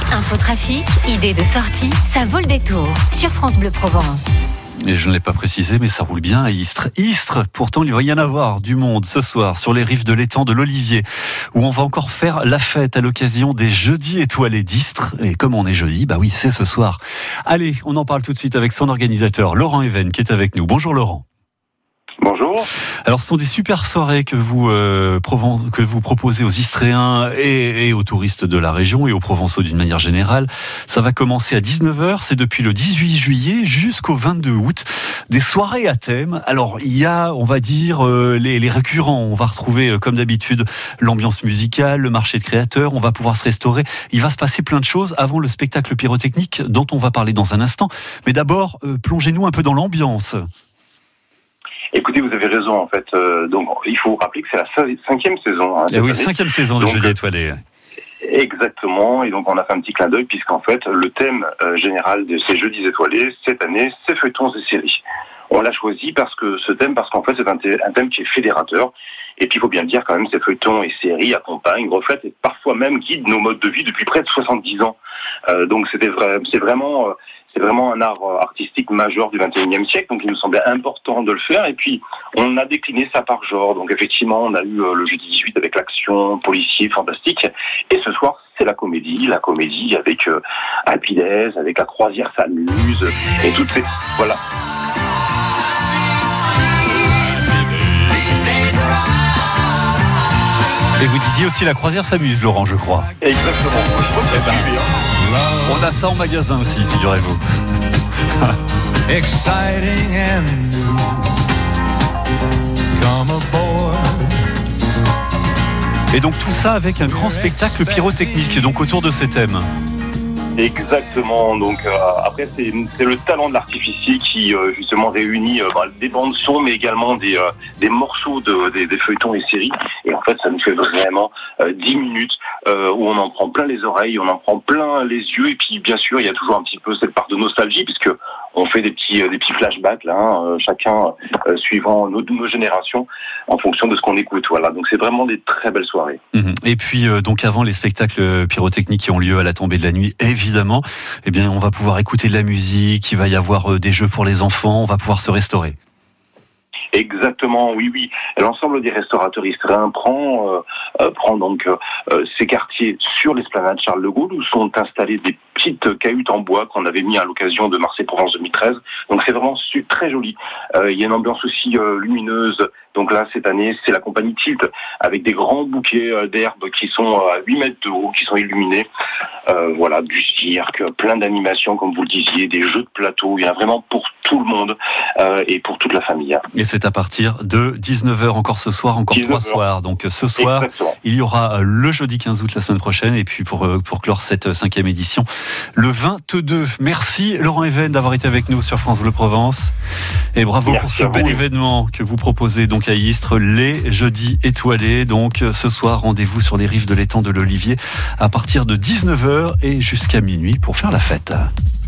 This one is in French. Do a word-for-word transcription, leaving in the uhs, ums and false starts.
Infotrafic, idées de sortie, ça vaut le détour sur France Bleu Provence. Et je ne l'ai pas précisé, mais ça roule bien à Istres. Istres, pourtant, il va y en avoir du monde ce soir sur les rives de l'étang de l'Olivier, où on va encore faire la fête à l'occasion des Jeudis étoilés d'Istres. Et comme on est jeudi, bah oui, c'est ce soir. Allez, on en parle tout de suite avec son organisateur, Laurent Even, qui est avec nous. Bonjour Laurent. Bonjour. Alors, ce sont des super soirées que vous, euh, proven- que vous proposez aux Istréens et, et aux touristes de la région et aux Provençaux d'une manière générale. Ça va commencer à dix-neuf heures, c'est depuis le dix-huit juillet jusqu'au vingt-deux août. Des soirées à thème. Alors, il y a, on va dire, euh, les, les récurrents. On va retrouver, euh, comme d'habitude, l'ambiance musicale, le marché de créateurs. On va pouvoir se restaurer. Il va se passer plein de choses avant le spectacle pyrotechnique dont on va parler dans un instant. Mais d'abord, euh, plongez-nous un peu dans l'ambiance. Écoutez, vous avez raison en fait. Euh, donc, il faut rappeler que c'est la cinquième saison. Hein, Eh oui, cinquième saison des Jeudis étoilés. Exactement. Et donc, on a fait un petit clin d'œil puisqu'en fait, le thème euh, général de ces Jeudis étoilés cette année, c'est feuilletons et séries. On l'a choisi parce que ce thème, parce qu'en fait, c'est un, thé- un thème qui est fédérateur. Et puis, il faut bien le dire quand même, ces feuilletons et séries accompagnent, reflètent et parfois même guident nos modes de vie depuis près de soixante-dix ans. Euh, donc, c'était vrai, c'est vraiment, euh, c'est vraiment un art artistique majeur du vingt et unième siècle. Donc, il nous semblait important de le faire. Et puis, on a décliné ça par genre. Donc, effectivement, on a eu euh, le jeudi dix-huit avec l'action, policier, fantastique. Et ce soir, c'est la comédie, la comédie avec euh, Alpidez, avec la croisière s'amuse et toutes ces, voilà. Et vous disiez aussi la croisière s'amuse, Laurent, je crois. Exactement. Je crois que ça suffit, hein. On a ça en magasin aussi, figurez-vous. Exciting and new. Come aboard. Et donc tout ça avec un grand spectacle pyrotechnique, donc autour de ces thèmes. Exactement. Donc euh, après c'est, c'est le talent de l'artificier qui euh, justement réunit euh, bah, des bandes son, mais également des euh, des morceaux de des, des feuilletons et séries. Et en fait, ça nous fait vraiment euh, dix minutes euh, où on en prend plein les oreilles, on en prend plein les yeux. Et puis bien sûr, il y a toujours un petit peu cette part de nostalgie puisque on fait des petits euh, des petits flashbacks là, hein, euh, chacun euh, suivant nos, nos générations en fonction de ce qu'on écoute. Voilà. Donc c'est vraiment des très belles soirées. Mmh. Et puis euh, donc avant les spectacles pyrotechniques qui ont lieu à la tombée de la nuit, évidemment, eh bien on va pouvoir écouter de la musique, il va y avoir euh, des jeux pour les enfants, on va pouvoir se restaurer. Exactement, oui, oui. L'ensemble des restaurateurs istréens prend, euh, euh, prend donc euh, ces quartiers sur l'esplanade Charles de Gaulle où sont installées des petites cahutes en bois qu'on avait mis à l'occasion de Marseille-Provence deux mille treize. Donc c'est vraiment su- très joli. Euh, il y a une ambiance aussi euh, lumineuse. Donc là, cette année, c'est la compagnie Tilt avec des grands bouquets euh, d'herbes qui sont à huit mètres de haut, qui sont illuminés. Euh, voilà, du cirque, plein d'animations, comme vous le disiez, des jeux de plateau. Il y en a vraiment pour tout le monde euh, et pour toute la famille. Et c'est à partir de dix-neuf heures encore ce soir, encore trois soirs. Donc ce soir, Exactement. Il y aura le jeudi quinze août la semaine prochaine et puis pour, pour clore cette cinquième édition, le vingt-deux. Merci Laurent Even d'avoir été avec nous sur France Bleu Provence et bravo Merci pour ce bel événement que vous proposez donc à Istres, les Jeudis étoilés. Donc ce soir, rendez-vous sur les rives de l'étang de l'Olivier à partir de dix-neuf heures et jusqu'à minuit pour faire la fête.